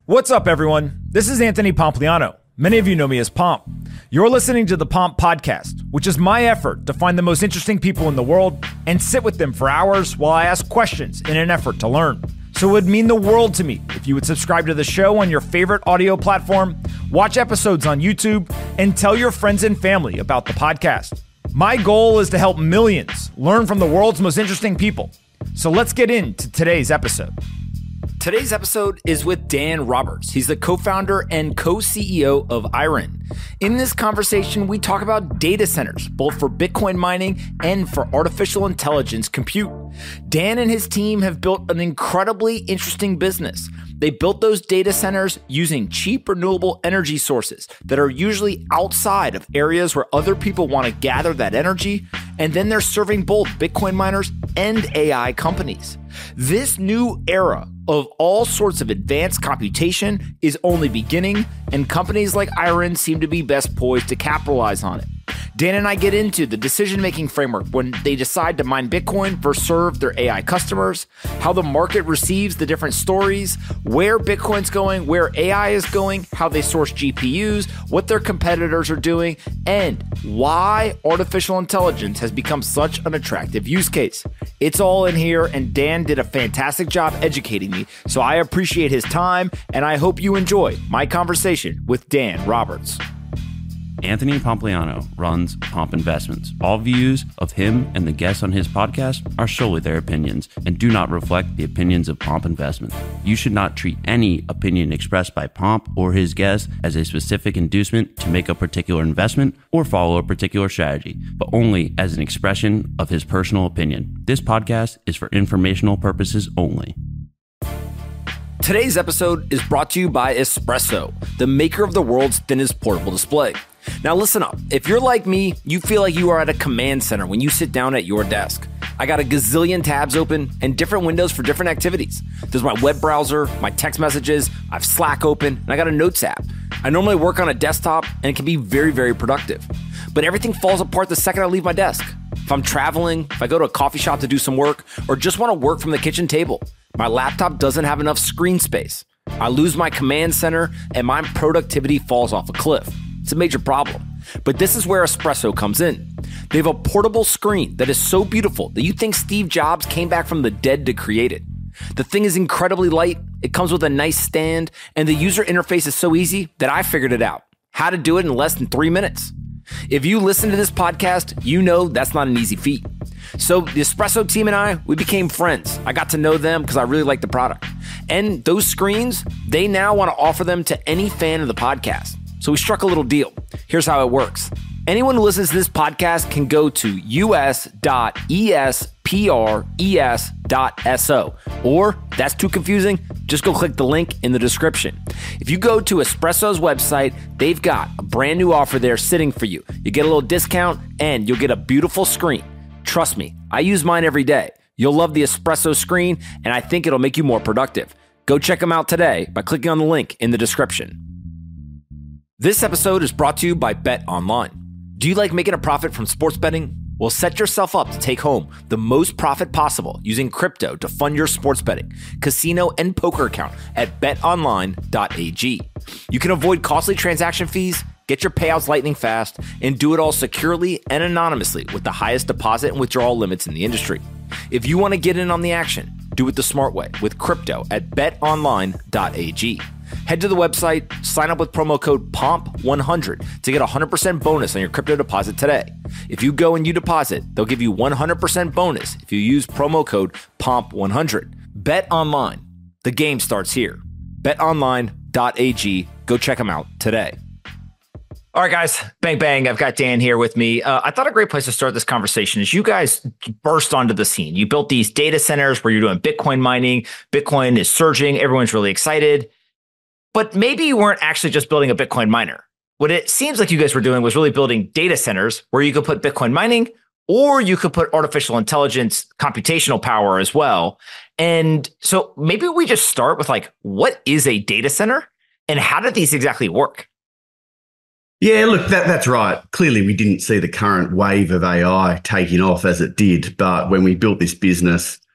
What's up, everyone? This is Anthony Pompliano. Many of you know me as Pomp. You're listening to the Pomp Podcast, which is my effort to find the most interesting people in the world and sit with them for hours while I ask questions in an effort to learn. So it would mean the world to me if you would subscribe to the show on your favorite audio platform, watch episodes on YouTube, and tell your friends and family about the podcast. My goal is to help millions learn from the world's most interesting people. So let's get into today's episode. Today's episode is with Dan Roberts. He's the co-founder and co-CEO of Iron. In this conversation, we talk about data centers, both for Bitcoin mining and for artificial intelligence compute. Dan and his team have built an incredibly interesting business. They built those data centers using cheap renewable energy sources that are usually outside of areas where other people want to gather that energy, and then they're serving both Bitcoin miners and AI companies. This new era of all sorts of advanced computation is only beginning, and companies like Iron seem to be best poised to capitalize on it. Dan and I get into the decision-making framework when they decide to mine Bitcoin versus serve their AI customers, how the market receives the different stories, where Bitcoin's going, where AI is going, how they source GPUs, what their competitors are doing, and why artificial intelligence has become such an attractive use case. It's all in here, and Dan did a fantastic job educating me, so I appreciate his time, and I hope you enjoy my conversation with Dan Roberts. Anthony Pompliano runs Pomp Investments. All views of him and the guests on his podcast are solely their opinions and do not reflect the opinions of Pomp Investments. You should not treat any opinion expressed by Pomp or his guests as a specific inducement to make a particular investment or follow a particular strategy, but only as an expression of his personal opinion. This podcast is for informational purposes only. Today's episode is brought to you by Espresso, the maker of the world's thinnest portable display. Now listen up, if you're like me, you feel like you are at a command center when you sit down at your desk. I got a gazillion tabs open and different windows for different activities. There's my web browser, my text messages, I have Slack open, and I got a Notes app. I normally work on a desktop and it can be very, very productive. But everything falls apart the second I leave my desk. If I'm traveling, if I go to a coffee shop to do some work, or just want to work from the kitchen table, my laptop doesn't have enough screen space. I lose my command center and my productivity falls off a cliff. It's a major problem. But this is where Espresso comes in. They have a portable screen that is so beautiful that you think Steve Jobs came back from the dead to create it. The thing is incredibly light, it comes with a nice stand, and the user interface is so easy that I figured it out. How to do it in less than 3 minutes. If you listen to this podcast, you know that's not an easy feat. So the Espresso team and I, we became friends. I got to know them because I really like the product. And those screens, they now want to offer them to any fan of the podcast. So we struck a little deal. Here's how it works. Anyone who listens to this podcast can go to us.espres.so. Or, if that's too confusing, just go click the link in the description. If you go to Espresso's website, they've got a brand new offer there sitting for you. You get a little discount and you'll get a beautiful screen. Trust me, I use mine every day. You'll love the Espresso screen, and I think it'll make you more productive. Go check them out today by clicking on the link in the description. This episode is brought to you by Bet Online. Do you like making a profit from sports betting? Well, set yourself up to take home the most profit possible using crypto to fund your sports betting, casino, and poker account at betonline.ag. You can avoid costly transaction fees, get your payouts lightning fast, and do it all securely and anonymously with the highest deposit and withdrawal limits in the industry. If you want to get in on the action, do it the smart way with crypto at betonline.ag. Head to the website, sign up with promo code POMP100 to get a 100% bonus on your crypto deposit today. If you go and you deposit, they'll give you 100% bonus if you use promo code POMP100. Bet Online. The game starts here. BetOnline.ag. Go check them out today. All right, guys, bang, bang. I've got Dan here with me. I thought a great place to start this conversation is you guys burst onto the scene. You built these data centers where you're doing Bitcoin mining. Bitcoin is surging. Everyone's really excited. But maybe you weren't actually just building a Bitcoin miner. What it seems like you guys were doing was really building data centers where you could put Bitcoin mining or you could put artificial intelligence computational power as well. And so maybe we just start with like, what is a data center and how did these exactly work? Yeah, look, that's right. Clearly, we didn't see the current wave of AI taking off as it did. But when we built this business,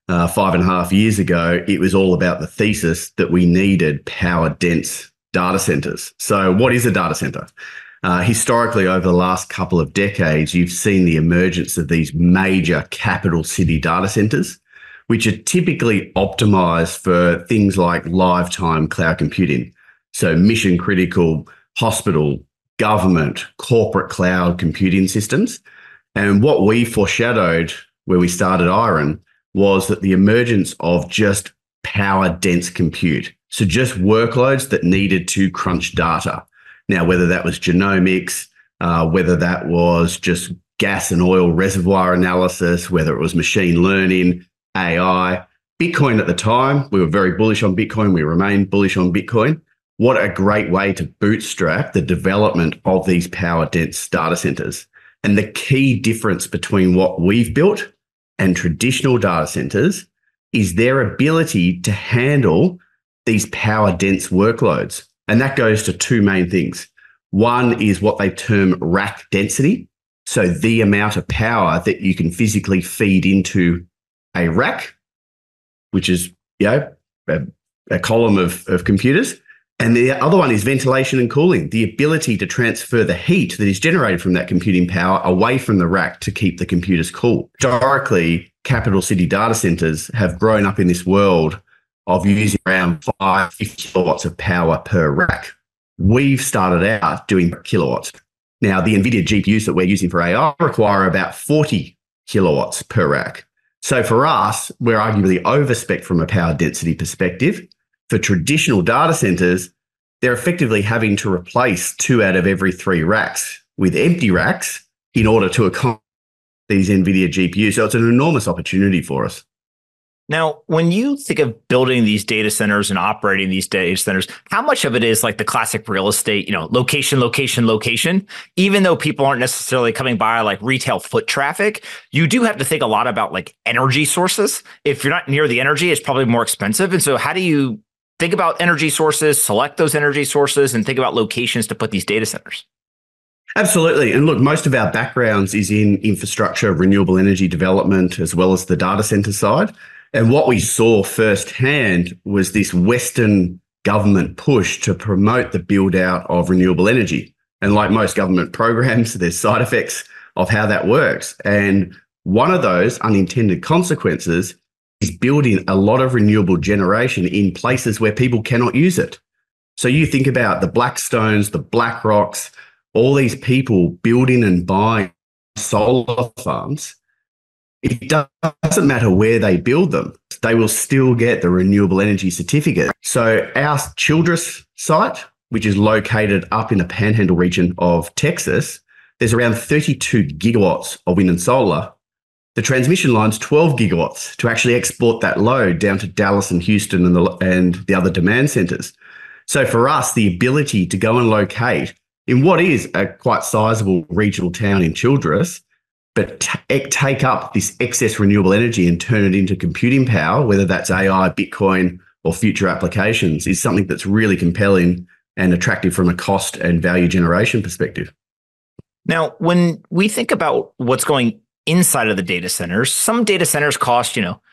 5.5 years ago, it was all about the thesis that we needed power-dense data centers. So what is a data center? Historically, over the last couple of decades, you've seen the emergence of these major capital city data centers, which are typically optimized for things like lifetime cloud computing. So mission critical hospital, government, corporate cloud computing systems. And what we foreshadowed where we started Iron was that the emergence of just power dense compute. So just workloads that needed to crunch data. Now, whether that was genomics, whether that was just gas and oil reservoir analysis, whether it was machine learning, AI, Bitcoin at the time, we were very bullish on Bitcoin. We remain bullish on Bitcoin. What a great way to bootstrap the development of these power dense data centers. And the key difference between what we've built and traditional data centers is their ability to handle these power dense workloads. And that goes to two main things. One is what they term rack density. So the amount of power that you can physically feed into a rack, which is, a column of computers. And the other one is ventilation and cooling, the ability to transfer the heat that is generated from that computing power away from the rack to keep the computers cool. Historically, capital city data centers have grown up in this world of using around 50 kilowatts of power per rack. We've started out doing kilowatts. Now, the NVIDIA GPUs that we're using for AI require about 40 kilowatts per rack. So for us, we're arguably overspec from a power density perspective. For traditional data centers, they're effectively having to replace 2 out of every 3 racks with empty racks in order to accommodate these NVIDIA GPUs. So it's an enormous opportunity for us. Now, when you think of building these data centers and operating these data centers, how much of it is like the classic real estate, location, location, location? Even though people aren't necessarily coming by like retail foot traffic, you do have to think a lot about like energy sources. If you're not near the energy, it's probably more expensive. And so how do you think about energy sources, select those energy sources, and think about locations to put these data centers? Absolutely. And look, most of our backgrounds is in infrastructure, renewable energy development, as well as the data center side. And what we saw firsthand was this Western government push to promote the build out of renewable energy. And like most government programs, there's side effects of how that works. And one of those unintended consequences is building a lot of renewable generation in places where people cannot use it. So you think about the Blackstones, the BlackRocks, all these people building and buying solar farms. It doesn't matter where they build them, they will still get the renewable energy certificate. So our Childress site, which is located up in the Panhandle region of Texas, there's around 32 gigawatts of wind and solar. The transmission line's 12 gigawatts to actually export that load down to Dallas and Houston and the other demand centers. So for us, the ability to go and locate in what is a quite sizable regional town in Childress, but take up this excess renewable energy and turn it into computing power, whether that's AI, Bitcoin, or future applications, is something that's really compelling and attractive from a cost and value generation perspective. Now, when we think about what's going inside of the data centers, some data centers cost,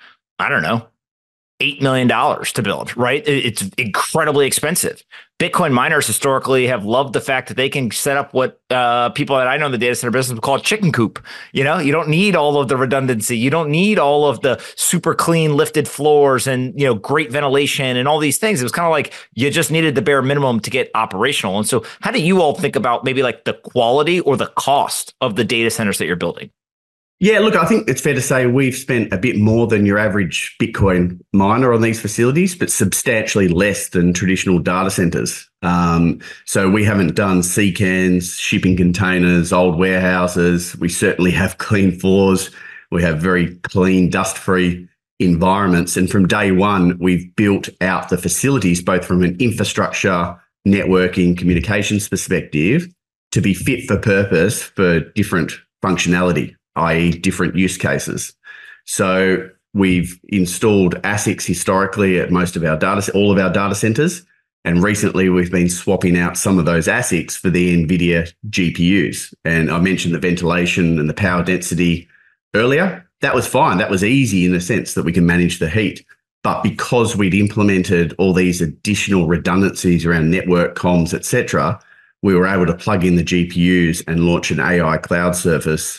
$8 million to build, right? It's incredibly expensive. Bitcoin miners historically have loved the fact that they can set up what people that I know in the data center business would call a chicken coop. You don't need all of the redundancy. You don't need all of the super clean lifted floors and, great ventilation and all these things. It was kind of like you just needed the bare minimum to get operational. And so how do you all think about maybe like the quality or the cost of the data centers that you're building? Yeah, look, I think it's fair to say we've spent a bit more than your average Bitcoin miner on these facilities, but substantially less than traditional data centers. So we haven't done CCANs, shipping containers, old warehouses. We certainly have clean floors. We have very clean, dust-free environments. And from day one, we've built out the facilities, both from an infrastructure, networking, communications perspective, to be fit for purpose for different functionality, i.e. different use cases. So we've installed ASICs historically at all of our data centers. And recently we've been swapping out some of those ASICs for the NVIDIA GPUs. And I mentioned the ventilation and the power density earlier. that was fine. That was easy in the sense that we can manage the heat. But because we'd implemented all these additional redundancies around network comms, etc., we were able to plug in the GPUs and launch an AI cloud service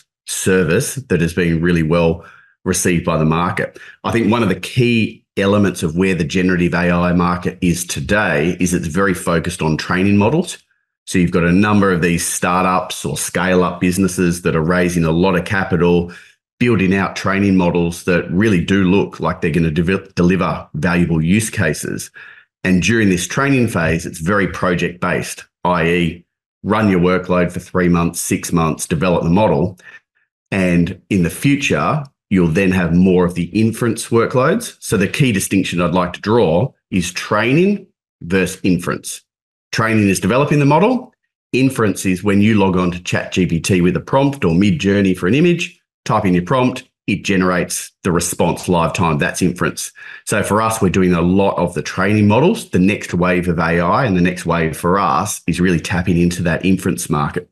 that has been really well received by the market. I think one of the key elements of where the generative AI market is today is it's very focused on training models. So you've got a number of these startups or scale-up businesses that are raising a lot of capital, building out training models that really do look like they're going to deliver valuable use cases. And during this training phase, it's very project-based, i.e., run your workload for 3 months, 6 months, develop the model. And in the future, you'll then have more of the inference workloads. So the key distinction I'd like to draw is training versus inference. Training is developing the model. Inference is when you log on to ChatGPT with a prompt or Mid-Journey for an image, type in your prompt, it generates the response live time. That's inference. So for us, we're doing a lot of the training models. The next wave of AI and the next wave for us is really tapping into that inference market.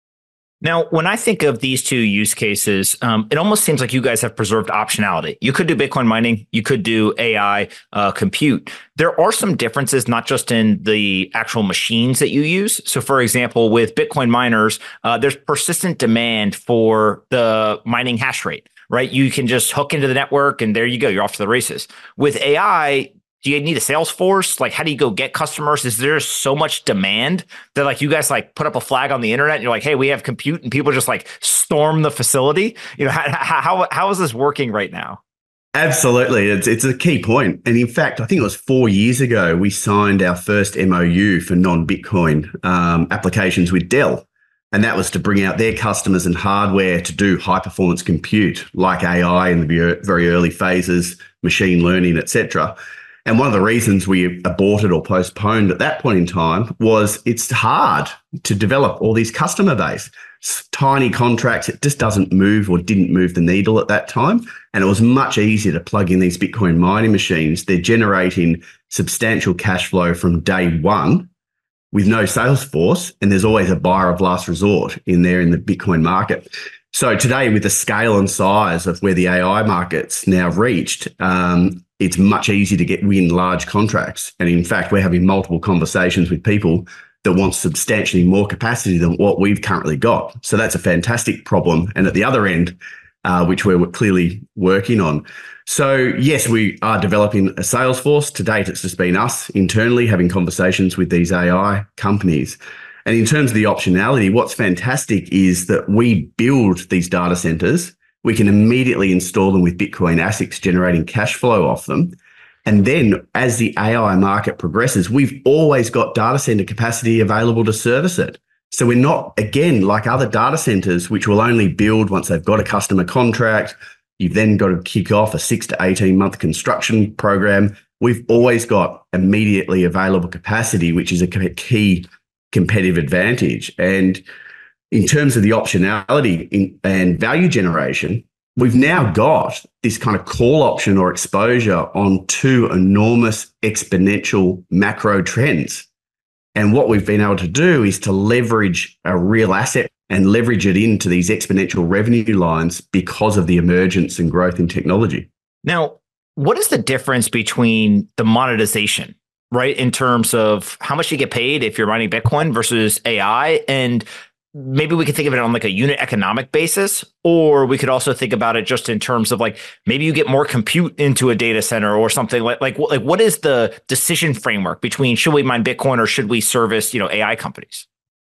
Now, when I think of these two use cases, it almost seems like you guys have preserved optionality. You could do Bitcoin mining, you could do AI compute. There are some differences, not just in the actual machines that you use. So, for example, with Bitcoin miners, there's persistent demand for the mining hash rate, right? You can just hook into the network and there you go, you're off to the races. With AI, do you need a sales force? Like, how do you go get customers? Is there so much demand that like you guys like put up a flag on the internet and you're like, hey, we have compute, and people just like storm the facility? You know, how is this working right now? Absolutely. It's a key point. And in fact, I think it was 4 years ago, we signed our first MOU for non-Bitcoin applications with Dell. And that was to bring out their customers and hardware to do high performance compute like AI in the very early phases, machine learning, etc. And one of the reasons we aborted or postponed at that point in time was it's hard to develop all these customer base. Tiny contracts, it just doesn't move or didn't move the needle at that time. And it was much easier to plug in these Bitcoin mining machines. They're generating substantial cash flow from day one with no sales force. And there's always a buyer of last resort in there in the Bitcoin market. So today, with the scale and size of where the AI market's now reached, it's much easier to win large contracts. And in fact, we're having multiple conversations with people that want substantially more capacity than what we've currently got. So that's a fantastic problem. And at the other end, which we're clearly working on. So yes, we are developing a sales force. To date, it's just been us internally having conversations with these AI companies. And in terms of the optionality, what's fantastic is that we build these data centers. We can immediately install them with Bitcoin ASICs, generating cash flow off them. And then as the AI market progresses, we've always got data center capacity available to service it. So we're not, again, like other data centers, which will only build once they've got a customer contract. You've then got to kick off a 6 to 18 month construction program. We've always got immediately available capacity, which is a key competitive advantage. And in terms of the optionality and value generation, we've now got this kind of call option or exposure on two enormous exponential macro trends. And what we've been able to do is to leverage a real asset and leverage it into these exponential revenue lines because of the emergence and growth in technology. Now, what is the difference between the monetization, right, in terms of how much you get paid if you're mining Bitcoin versus AI? And maybe we could think of it on like a unit economic basis, or we could also think about it just in terms of like maybe you get more compute into a data center or something like what is the decision framework between should we mine Bitcoin or should we service, AI companies?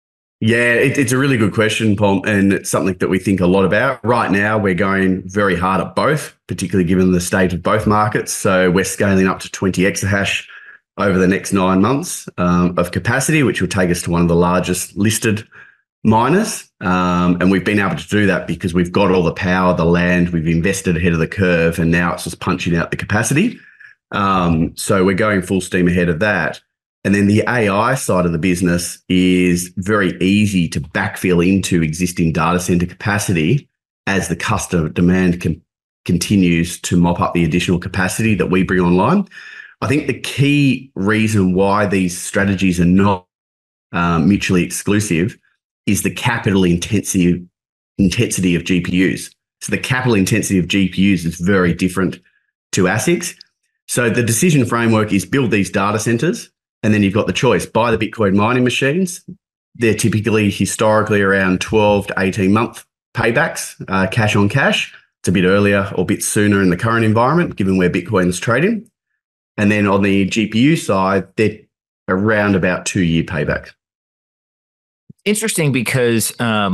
Yeah, it's a really good question, Paul, and it's something that we think a lot about. Right now, we're going very hard at both, particularly given the state of both markets. So we're scaling up to 20 exahash over the next 9 months of capacity, which will take us to one of the largest listed miners. And we've been able to do that because we've got all the power, the land, we've invested ahead of the curve, and now it's just punching out the capacity. So we're going full steam ahead of that. And then the AI side of the business is very easy to backfill into existing data center capacity as the customer demand continues to mop up the additional capacity that we bring online. I think the key reason why these strategies are not mutually exclusive is the capital intensity of GPUs. So the capital intensity of GPUs is very different to ASICs. So the decision framework is build these data centers, and then you've got the choice. Buy the Bitcoin mining machines. They're typically historically around 12 to 18 month paybacks, cash on cash. It's a bit earlier or a bit sooner in the current environment, given where Bitcoin's trading. And then on the GPU side, they're around about 2-year payback. Interesting because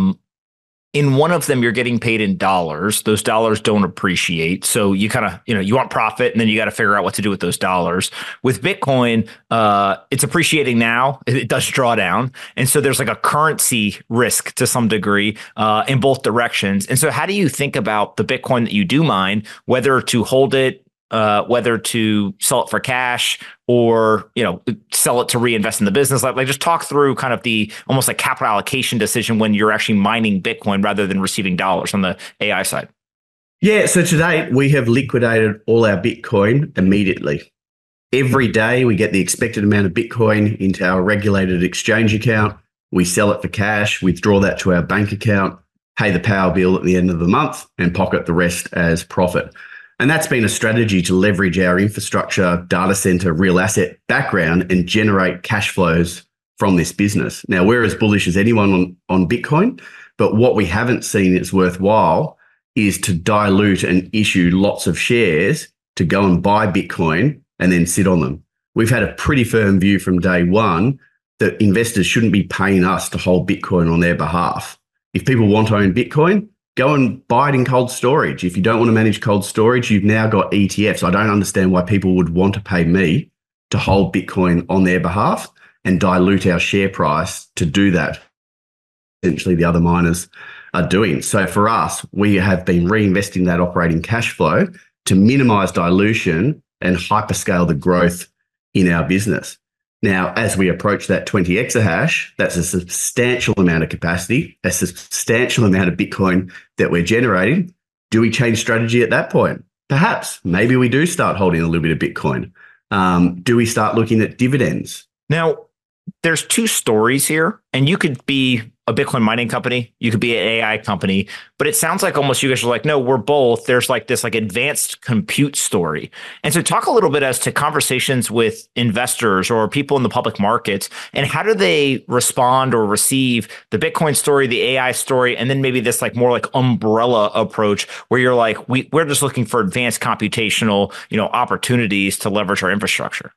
in one of them, you're getting paid in dollars. Those dollars don't appreciate. So you kind of, you want profit, and then you got to figure out what to do with those dollars. With Bitcoin, it's appreciating now. It does draw down. And so there's like a currency risk to some degree in both directions. And so how do you think about the Bitcoin that you do mine, whether to hold it, whether to sell it for cash or, sell it to reinvest in the business? Like just talk through kind of the almost like capital allocation decision when you're actually mining Bitcoin rather than receiving dollars on the AI side. Yeah. So today we have liquidated all our Bitcoin immediately. Every day we get the expected amount of Bitcoin into our regulated exchange account. We sell it for cash, withdraw that to our bank account, pay the power bill at the end of the month, and pocket the rest as profit. And that's been a strategy to leverage our infrastructure, data center, real asset background and generate cash flows from this business. Now, we're as bullish as anyone on Bitcoin, but what we haven't seen is worthwhile is to dilute and issue lots of shares to go and buy Bitcoin and then sit on them. We've had a pretty firm view from day one that investors shouldn't be paying us to hold Bitcoin on their behalf. If people want to own Bitcoin, go and buy it in cold storage. If you don't want to manage cold storage, you've now got ETFs. I don't understand why people would want to pay me to hold Bitcoin on their behalf and dilute our share price to do that. Essentially, the other miners are doing. So for us, we have been reinvesting that operating cash flow to minimize dilution and hyperscale the growth in our business. Now, as we approach that 20 exahash, that's a substantial amount of capacity, a substantial amount of Bitcoin that we're generating. Do we change strategy at that point? Perhaps. Maybe we do start holding a little bit of Bitcoin. Do we start looking at dividends? Now, there's two stories here, and you could be a Bitcoin mining company, you could be an AI company, but it sounds like almost you guys are like, no, we're both. There's like this like advanced compute story. And so talk a little bit as to conversations with investors or people in the public markets, and how do they respond or receive the Bitcoin story, the AI story, and then maybe this like more like umbrella approach where you're like, we're just looking for advanced computational, opportunities to leverage our infrastructure.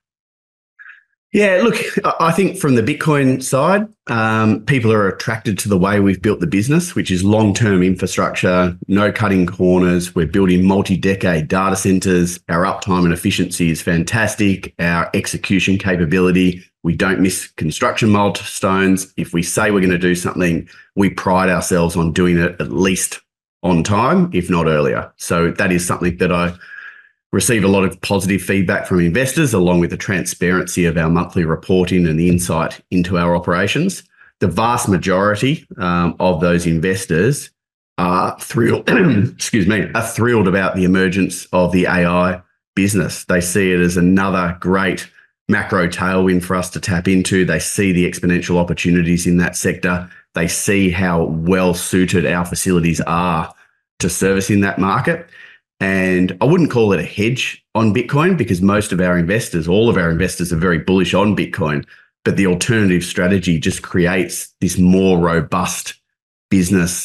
Yeah, look, I think from the Bitcoin side, people are attracted to the way we've built the business, which is long-term infrastructure, no cutting corners. We're building multi-decade data centers. Our uptime and efficiency is fantastic. Our execution capability, we don't miss construction milestones. If we say we're going to do something, we pride ourselves on doing it at least on time, if not earlier. So that is something that I receive a lot of positive feedback from investors, along with the transparency of our monthly reporting and the insight into our operations. The vast majority of those investors are thrilled, are thrilled about the emergence of the AI business. They see it as another great macro tailwind for us to tap into. They see the exponential opportunities in that sector. They see how well suited our facilities are to servicing that market. And I wouldn't call it a hedge on Bitcoin because most of our investors, all of our investors are very bullish on Bitcoin, but the alternative strategy just creates this more robust business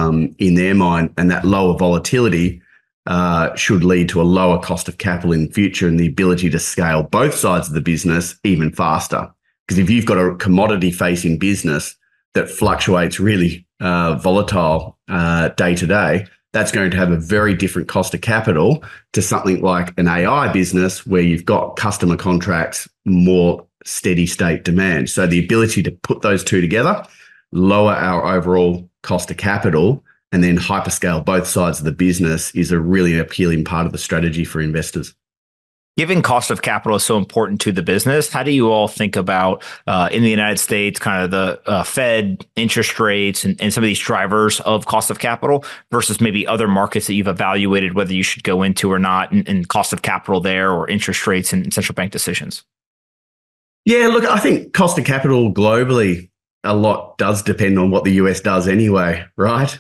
in their mind, and that lower volatility should lead to a lower cost of capital in the future and the ability to scale both sides of the business even faster. Because if you've got a commodity facing business that fluctuates really volatile day to day, that's going to have a very different cost of capital to something like an AI business where you've got customer contracts, more steady state demand. So the ability to put those two together, lower our overall cost of capital, and then hyperscale both sides of the business is a really appealing part of the strategy for investors. Given cost of capital is so important to the business, how do you all think about in the United States, kind of the Fed interest rates and some of these drivers of cost of capital versus maybe other markets that you've evaluated whether you should go into or not, and cost of capital there or interest rates and central bank decisions? Yeah, look, I think cost of capital globally a lot does depend on what the US does anyway, right?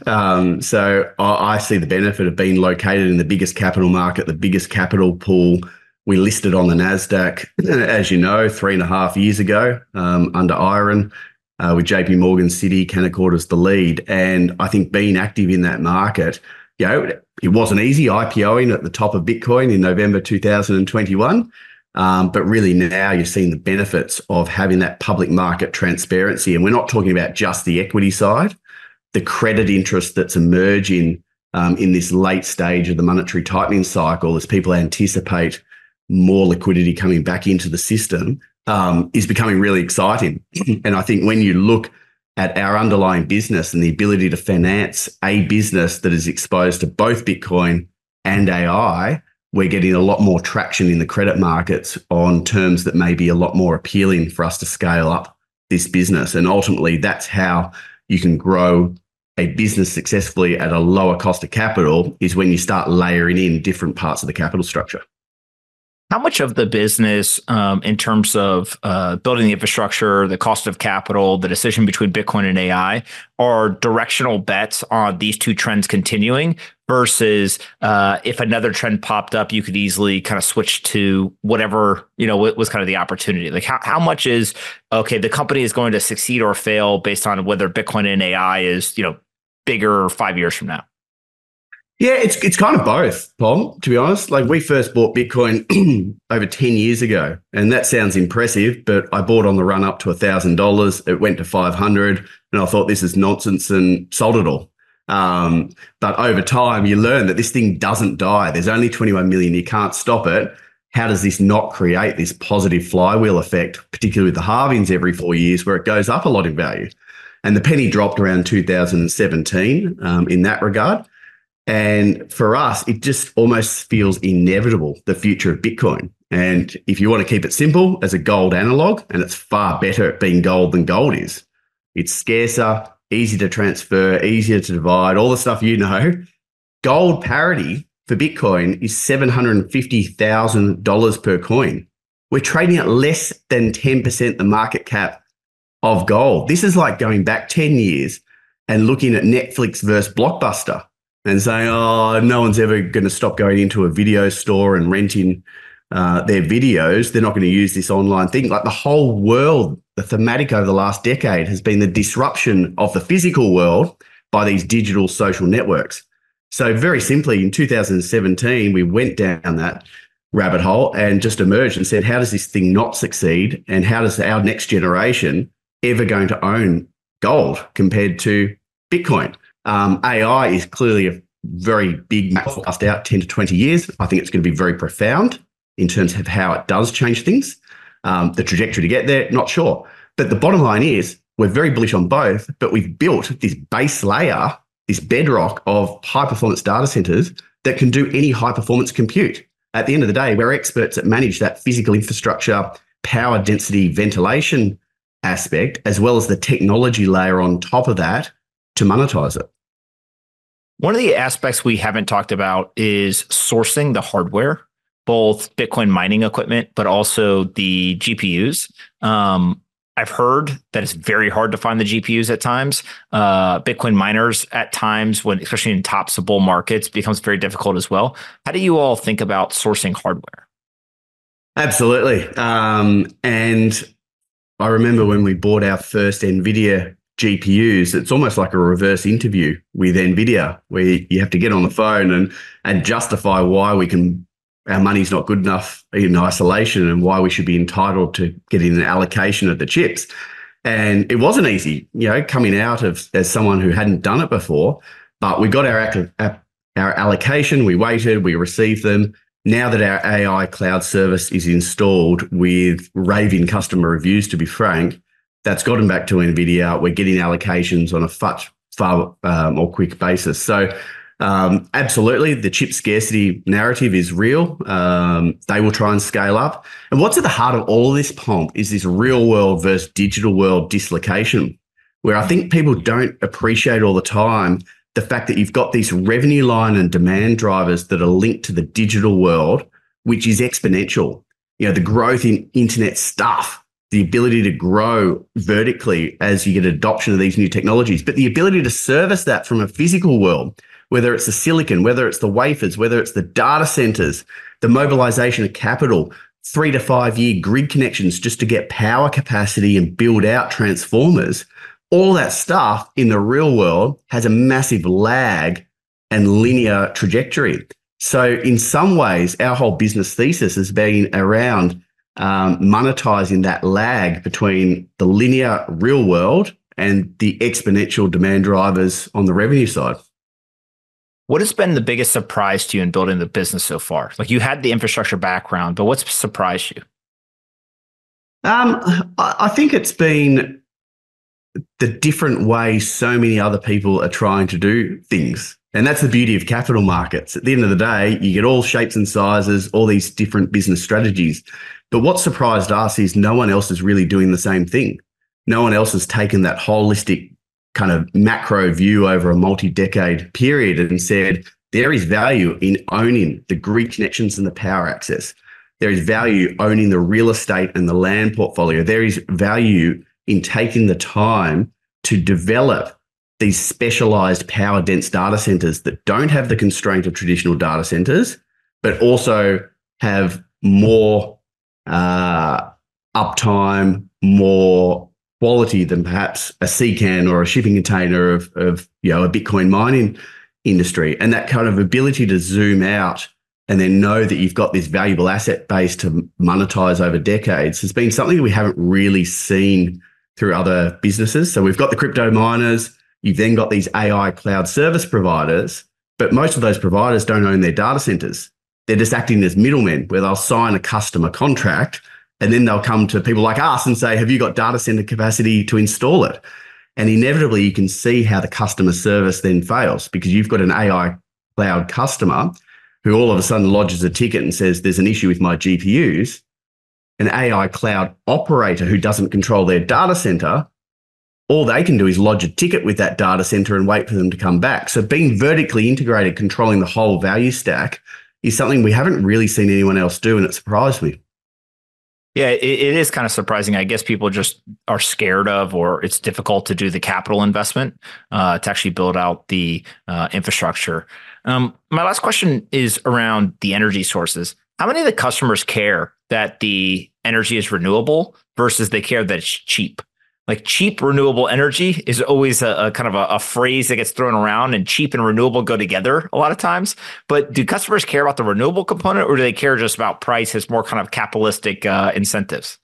So I see the benefit of being located in the biggest capital market, the biggest capital pool. We listed on the NASDAQ, as you know, 3.5 years ago under Iron with JP Morgan, Citi, Canaccord as the lead. And I think being active in that market, it wasn't easy IPOing at the top of Bitcoin in November 2021. But really now you're seeing the benefits of having that public market transparency. And we're not talking about just the equity side, the credit interest that's emerging in this late stage of the monetary tightening cycle as people anticipate more liquidity coming back into the system is becoming really exciting. And I think when you look at our underlying business and the ability to finance a business that is exposed to both Bitcoin and AI, we're getting a lot more traction in the credit markets on terms that may be a lot more appealing for us to scale up this business. And ultimately, that's how you can grow a business successfully at a lower cost of capital, is when you start layering in different parts of the capital structure. How much of the business, in terms of building the infrastructure, the cost of capital, the decision between Bitcoin and AI, are directional bets on these two trends continuing versus if another trend popped up, you could easily kind of switch to whatever, was kind of the opportunity? Like how much is, okay, the company is going to succeed or fail based on whether Bitcoin and AI is, bigger 5 years from now? Yeah, it's kind of both, Paul, to be honest. Like, we first bought Bitcoin over 10 years ago, and that sounds impressive, but I bought on the run up to $1,000. It went to 500, and I thought this is nonsense and sold it all. But over time, you learn that this thing doesn't die. There's only 21 million. You can't stop it. How does this not create this positive flywheel effect, particularly with the halvings every 4 years, where it goes up a lot in value? And the penny dropped around 2017 in that regard. And for us, it just almost feels inevitable, the future of Bitcoin. And if you want to keep it simple, as a gold analog, and it's far better at being gold than gold is. It's scarcer, easy to transfer, easier to divide, all the stuff you know. Gold parity for Bitcoin is $750,000 per coin. We're trading at less than 10% the market cap of gold. This is like going back 10 years and looking at Netflix versus Blockbuster and saying, oh, no one's ever going to stop going into a video store and renting their videos. They're not going to use this online thing. Like, the whole world, the thematic over the last decade has been the disruption of the physical world by these digital social networks. So very simply, in 2017, we went down that rabbit hole and just emerged and said, how does this thing not succeed? And how does our next generation ever going to own gold compared to Bitcoin? AI is clearly a very big forecast out 10 to 20 years. I think it's going to be very profound in terms of how it does change things. The trajectory to get there, not sure. But the bottom line is we're very bullish on both, but we've built this base layer, this bedrock of high-performance data centers that can do any high-performance compute. At the end of the day, we're experts that manage that physical infrastructure, power density, ventilation aspect, as well as the technology layer on top of that to monetize it. One of the aspects we haven't talked about is sourcing the hardware, both Bitcoin mining equipment, but also the GPUs. I've heard that it's very hard to find the GPUs at times. Bitcoin miners at times, when especially in tops of bull markets, becomes very difficult as well. How do you all think about sourcing hardware? Absolutely. And I remember when we bought our first NVIDIA GPUs, it's almost like a reverse interview with NVIDIA, where you have to get on the phone and justify why our money's not good enough in isolation and why we should be entitled to getting an allocation of the chips. And it wasn't easy, coming out as someone who hadn't done it before, but we got our allocation, we waited, we received them. Now that our AI cloud service is installed with raving customer reviews, to be frank, that's gotten back to NVIDIA. We're getting allocations on a far more quick basis. So absolutely, the chip scarcity narrative is real. They will try and scale up. And what's at the heart of all of this, Pomp, is this real world versus digital world dislocation, where I think people don't appreciate all the time the fact that you've got these revenue line and demand drivers that are linked to the digital world, which is exponential. The growth in internet stuff the ability to grow vertically as you get adoption of these new technologies, but the ability to service that from a physical world, whether it's the silicon, whether it's the wafers, whether it's the data centers, the mobilization of capital, 3 to 5 year grid connections just to get power capacity and build out transformers. All that stuff in the real world has a massive lag and linear trajectory. So in some ways, our whole business thesis has been around monetizing that lag between the linear real world and the exponential demand drivers on the revenue side. What has been the biggest surprise to you in building the business so far? Like, you had the infrastructure background, but what's surprised you? I think it's been the different ways so many other people are trying to do things. And that's the beauty of capital markets. At the end of the day, you get all shapes and sizes, all these different business strategies. But what surprised us is no one else is really doing the same thing. No one else has taken that holistic kind of macro view over a multi-decade period and said, there is value in owning the grid connections and the power access. There is value owning the real estate and the land portfolio. There is value in taking the time to develop these specialized power dense data centers that don't have the constraint of traditional data centers, but also have more uptime, more quality than perhaps a CCAN or a shipping container of a Bitcoin mining industry. And that kind of ability to zoom out and then know that you've got this valuable asset base to monetize over decades has been something we haven't really seen through other businesses. So we've got the crypto miners, you've then got these AI cloud service providers, but most of those providers don't own their data centers. They're just acting as middlemen where they'll sign a customer contract and then they'll come to people like us and say, have you got data center capacity to install it? And inevitably, you can see how the customer service then fails because you've got an AI cloud customer who all of a sudden lodges a ticket and says, there's an issue with my GPUs. An AI cloud operator who doesn't control their data center, all they can do is lodge a ticket with that data center and wait for them to come back. So being vertically integrated, controlling the whole value stack is something we haven't really seen anyone else do, and it surprised me. Yeah, it is kind of surprising. I guess people just are scared of, or it's difficult to do the capital investment to actually build out the infrastructure. My last question is around the energy sources. How many of the customers care that the energy is renewable versus they care that it's cheap? Like, cheap renewable energy is always a kind of a phrase that gets thrown around, and cheap and renewable go together a lot of times. But do customers care about the renewable component, or do they care just about price as more kind of capitalistic incentives?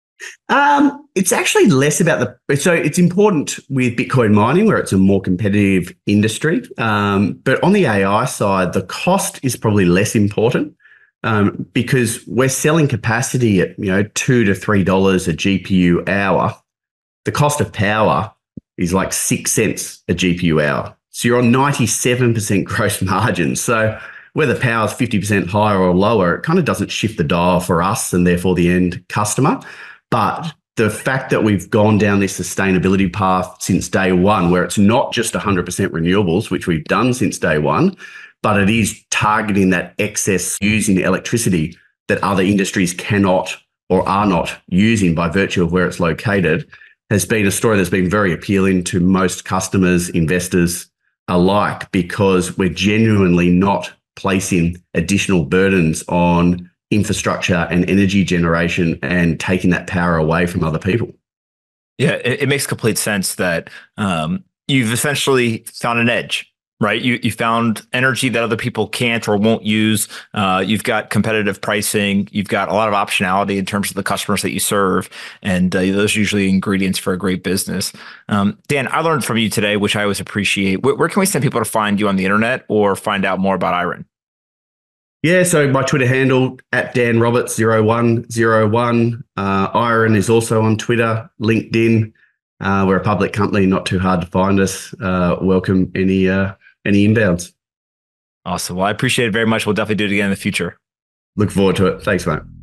It's actually less about so it's important with Bitcoin mining where it's a more competitive industry. But on the AI side, the cost is probably less important because we're selling capacity at $2 to $3 a GPU hour. The cost of power is like 6 cents a GPU hour. So you're on 97% gross margin. So whether power is 50% higher or lower, it kind of doesn't shift the dial for us and therefore the end customer. But the fact that we've gone down this sustainability path since day one, where it's not just 100% renewables, which we've done since day one, but it is targeting that excess using electricity that other industries cannot or are not using by virtue of where it's located, has been a story that's been very appealing to most customers, investors alike, because we're genuinely not placing additional burdens on infrastructure and energy generation and taking that power away from other people. Yeah, it makes complete sense that you've essentially found an edge, right? You found energy that other people can't or won't use. You've got competitive pricing. You've got a lot of optionality in terms of the customers that you serve. And those are usually ingredients for a great business. Dan, I learned from you today, which I always appreciate. Where can we send people to find you on the internet or find out more about Iron? Yeah, so my Twitter handle at DanRoberts0101. Iron is also on Twitter, LinkedIn. We're a public company, not too hard to find us. Welcome any inbounds. Awesome. Well, I appreciate it very much. We'll definitely do it again in the future. Look forward to it. Thanks, mate.